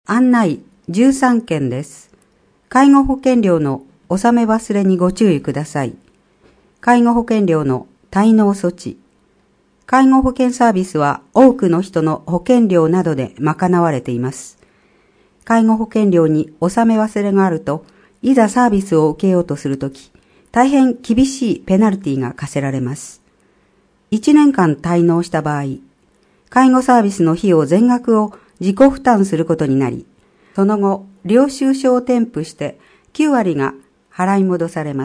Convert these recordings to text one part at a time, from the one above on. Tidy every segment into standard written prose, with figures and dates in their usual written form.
案内13件です。介護保険料の納め忘れにご注意ください。介護保険料の滞納措置。介護保険サービスは多くの人の保険料などで賄われています。介護保険料に納め忘れがあると、いざサービスを受けようとするとき、大変厳しいペナルティが課せられます。1年間滞納した場合、介護サービスの費用全額を自己負担することになり、その後、領収書を添付して9割が払い戻されます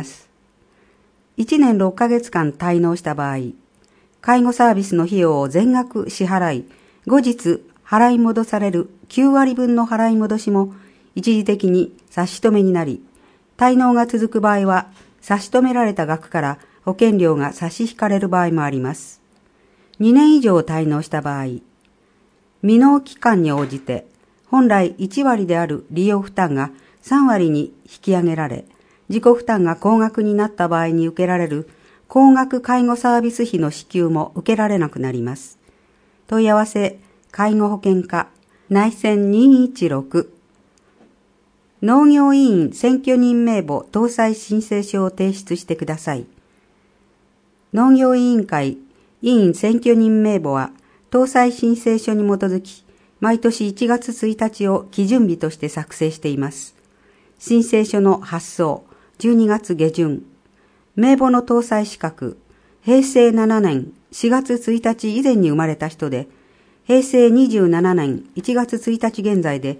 。1年6ヶ月間滞納した場合、介護サービスの費用を全額支払い、後日払い戻される9割分の払い戻しも一時的に差し止めになり、滞納が続く場合は差し止められた額から保険料が差し引かれる場合もあります。2年以上滞納した場合、未納期間に応じて本来1割である利用負担が3割に引き上げられ、自己負担が高額になった場合に受けられる高額介護サービス費の支給も受けられなくなります。問い合わせ、介護保険課、内線216。農業委員選挙人名簿搭載申請書を提出してください。農業委員会委員選挙人名簿は、搭載申請書に基づき、毎年1月1日を基準日として作成しています。申請書の発送、12月下旬。名簿の搭載資格、平成7年4月1日以前に生まれた人で、平成27年1月1日現在で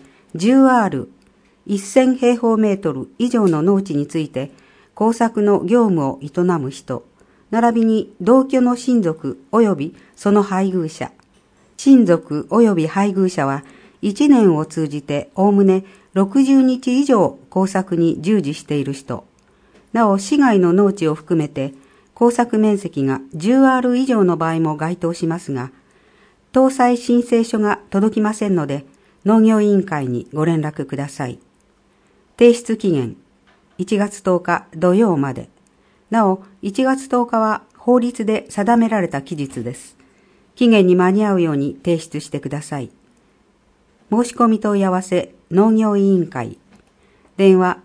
10R、1000平方メートル以上の農地について、耕作の業務を営む人、並びに同居の親族及びその配偶者、親族及び配偶者は1年を通じておおむね60日以上耕作に従事している人、なお市外の農地を含めて耕作面積が 10R 以上の場合も該当しますが、搭載申請書が届きませんので、農業委員会にご連絡ください。提出期限、1月10日土曜まで。なお、1月10日は法律で定められた期日です。期限に間に合うように提出してください。申し込み問い合わせ、農業委員会。電話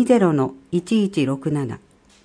20-1167。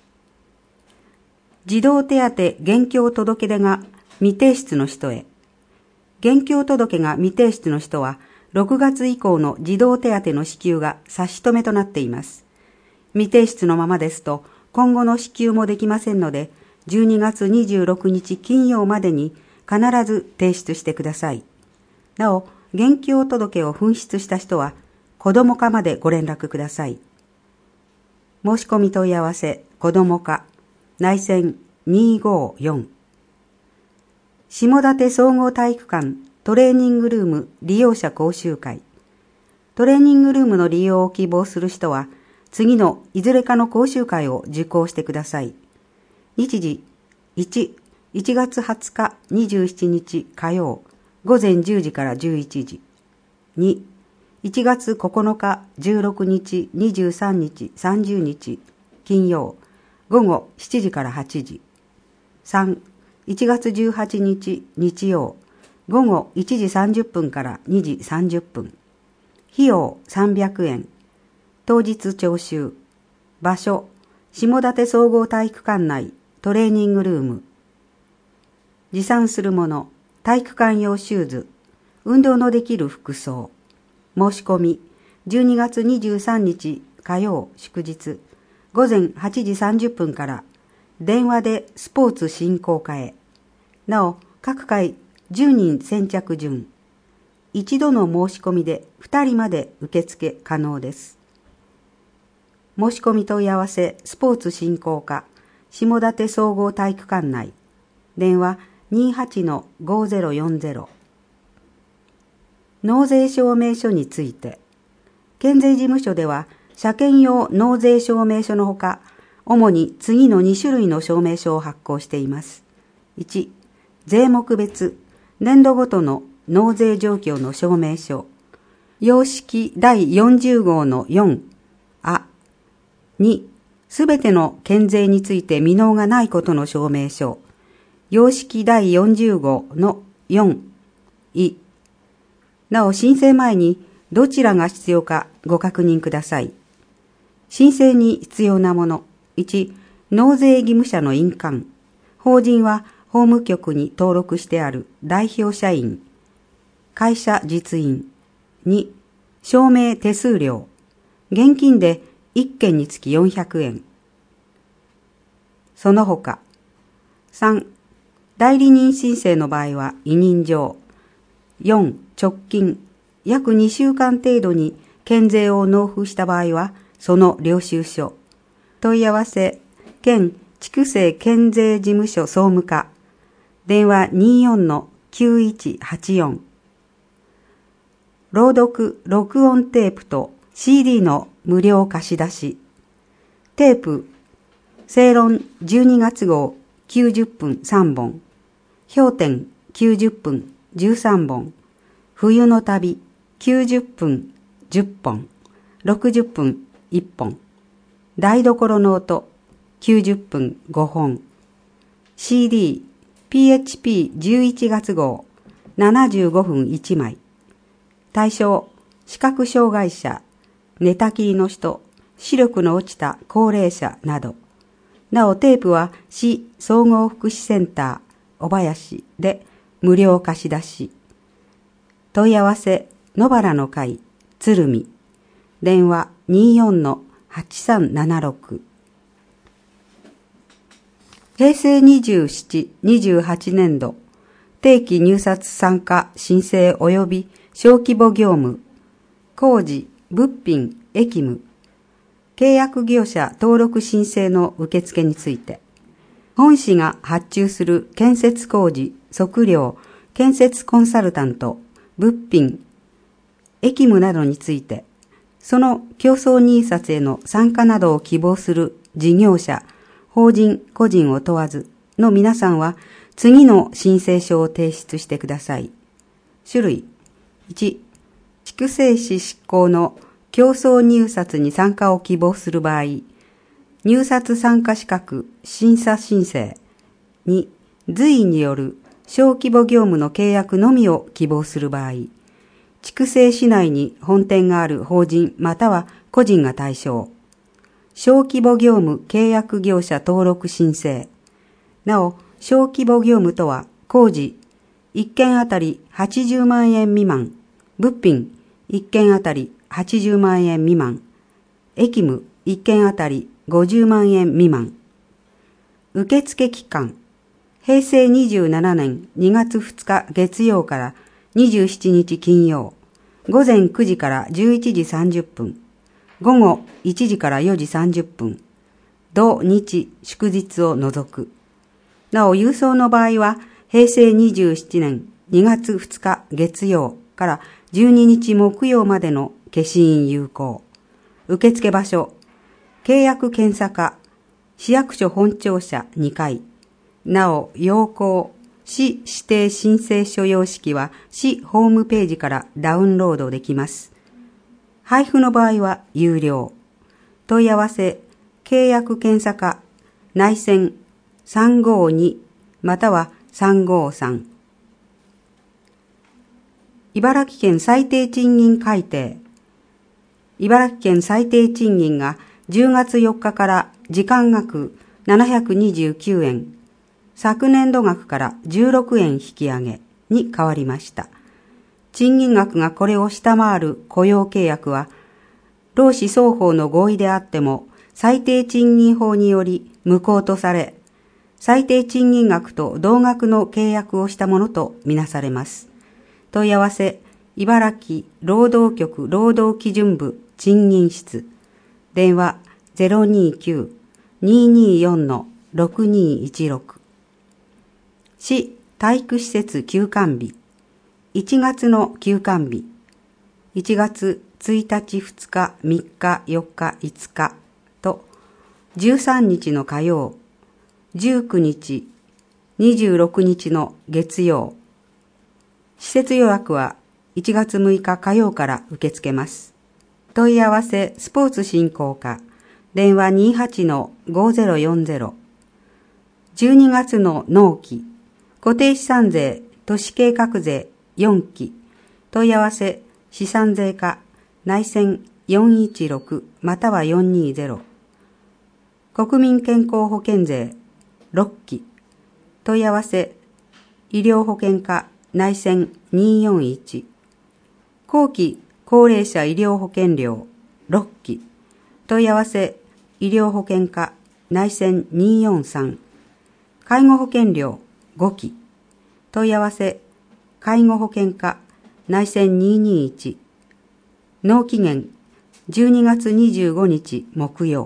児童手当現況届出が未提出の人へ。現況届が未提出の人は、6月以降の児童手当の支給が差し止めとなっています。未提出のままですと、今後の支給もできませんので、12月26日金曜までに必ず提出してください。なお、現況届を紛失した人は、子ども課までご連絡ください。申し込み問い合わせ、子ども課、内線254。下館総合体育館トレーニングルーム利用者講習会。トレーニングルームの利用を希望する人は、次のいずれかの講習会を受講してください。日時、1月20日27日火曜、午前10時から11時。2、1月9日16日23日30日金曜、午後7時から8時。3、1月18日日曜、午後1時30分から2時30分。費用300円。当日徴収。場所、下館総合体育館内トレーニングルーム。持参するもの、体育館用シューズ、運動のできる服装。申し込み、12月23日火曜祝日、午前8時30分から、電話でスポーツ振興課へ。なお、各回10人先着順。一度の申し込みで2人まで受付可能です。申し込み問い合わせ、スポーツ振興課、下館総合体育館内。電話28-5040。納税証明書について。県税事務所では、車検用納税証明書のほか、主に次の2種類の証明書を発行しています。1、税目別、年度ごとの納税状況の証明書。様式第40号の4、2、すべての県税について未納がないことの証明書。様式第40号の4、なお申請前にどちらが必要かご確認ください。申請に必要なもの。1、納税義務者の印鑑。法人は法務局に登録してある代表社員、会社実印。2、証明手数料。現金で1件につき400円。その他。3、代理人申請の場合は委任状。4、直近。約2週間程度に検税を納付した場合は、その領収書。問い合わせ、県筑西県税事務所総務課。電話 24-9184。朗読・録音テープと CD の無料貸し出し。テープ、正論12月号90分3本。氷点90分13本。冬の旅90分10本。60分1本。台所の音90分5本。CD、PHP11 月号75分1枚。対象、視覚障害者、寝たきりの人、視力の落ちた高齢者など。なおテープは市総合福祉センター、小林で無料貸し出し。問い合わせ、野原の会、鶴見。電話 24-8376。平成27、28年度、定期入札参加申請及び小規模業務、工事、物品、役務、契約業者登録申請の受付について、本市が発注する建設工事、測量、建設コンサルタント、物品、役務などについて、その競争入札への参加などを希望する事業者、法人、個人を問わずの皆さんは、次の申請書を提出してください。種類。1、筑西市執行の競争入札に参加を希望する場合、入札参加資格審査申請。2、随による小規模業務の契約のみを希望する場合、筑西市内に本店がある法人または個人が対象。小規模業務契約業者登録申請。なお、小規模業務とは、工事、1件あたり80万円未満、物品、1件あたり80万円未満、役務、1件あたり50万円未満。受付期間、平成27年2月2日月曜から27日金曜、午前9時から11時30分、午後1時から4時30分、土日祝日を除く。なお、郵送の場合は、平成27年2月2日月曜から12日木曜までの消印有効。受付場所、契約検査課、市役所本庁舎2階。なお、要項、市指定申請書様式は市ホームページからダウンロードできます。配布の場合は有料。問い合わせ、契約検査課、内線352または353。茨城県最低賃金改定。茨城県最低賃金が10月4日から時間額729円、昨年度額から16円引き上げに変わりました。賃金額がこれを下回る雇用契約は、労使双方の合意であっても最低賃金法により無効とされ、最低賃金額と同額の契約をしたものとみなされます。問い合わせ、茨城労働局労働基準部賃金室。電話 029-224-6216。市体育施設休館日。1月の休館日。1月1日2日3日4日5日と13日の火曜、19日、26日の月曜。施設予約は1月6日火曜から受け付けます。問い合わせスポーツ振興課、電話 28-5040。12月の納期、固定資産税、都市計画税4期。問い合わせ資産税課内線416または420。国民健康保険税6期。問い合わせ医療保険課内線241。後期高齢者医療保険料6期。問い合わせ医療保険課内線243。介護保険料5期。問い合わせ介護保険課内線221。納期限12月25日木曜。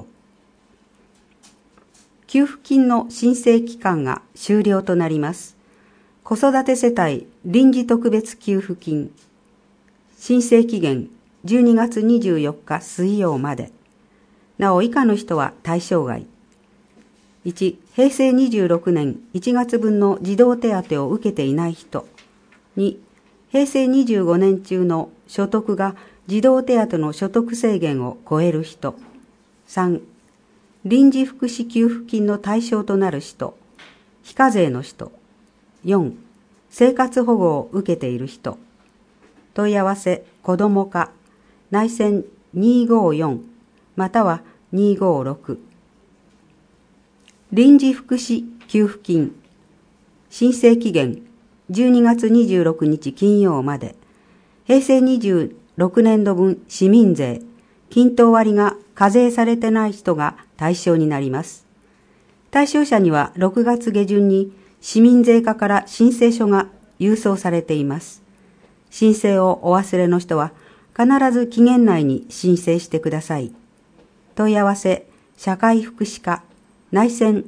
給付金の申請期間が終了となります。子育て世帯臨時特別給付金。申請期限12月24日水曜まで。なお以下の人は対象外。1、平成26年1月分の児童手当を受けていない人。2、平成25年中の所得が児童手当の所得制限を超える人。3、臨時福祉給付金の対象となる人、非課税の人。4、生活保護を受けている人。問い合わせ子ども課内線254または256。臨時福祉給付金申請期限12月26日金曜まで。平成26年度分市民税均等割が課税されてない人が対象になります。対象者には6月下旬に市民税課から申請書が郵送されています。申請をお忘れの人は必ず期限内に申請してください。問い合わせ社会福祉課内線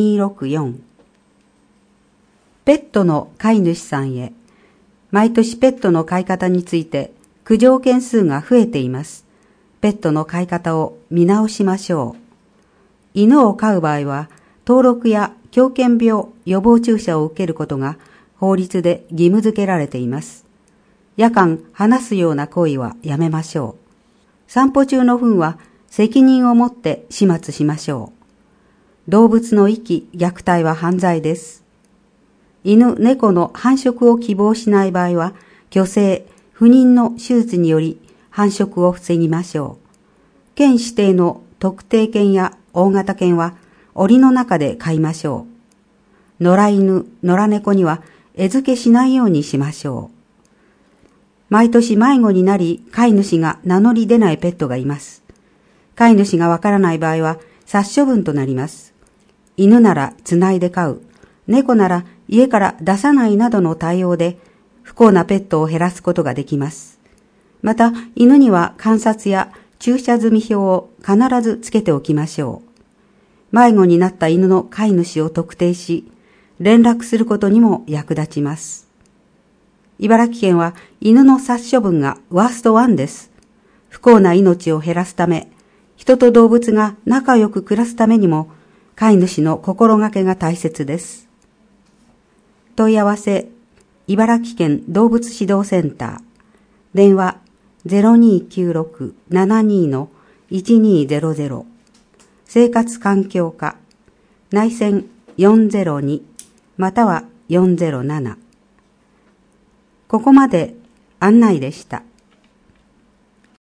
264。ペットの飼い主さんへ。毎年ペットの飼い方について苦情件数が増えています。ペットの飼い方を見直しましょう。犬を飼う場合は登録や狂犬病予防注射を受けることが法律で義務付けられています。夜間話すような行為はやめましょう。散歩中の糞は責任を持って始末しましょう。動物の遺棄・虐待は犯罪です。犬・猫の繁殖を希望しない場合は、去勢・不妊の手術により繁殖を防ぎましょう。県指定の特定犬や大型犬は檻の中で飼いましょう。野良犬・野良猫には餌付けしないようにしましょう。毎年迷子になり飼い主が名乗り出ないペットがいます。飼い主がわからない場合は殺処分となります。犬ならつないで飼う。猫なら家から出さないなどの対応で不幸なペットを減らすことができます。また、犬には観察や注射済み表を必ずつけておきましょう。迷子になった犬の飼い主を特定し、連絡することにも役立ちます。茨城県は犬の殺処分がワースト1です。不幸な命を減らすため、人と動物が仲良く暮らすためにも、飼い主の心がけが大切です。問い合わせ、茨城県動物指導センター。電話0296-72-1200。生活環境課。内線402または407。ここまで案内でした。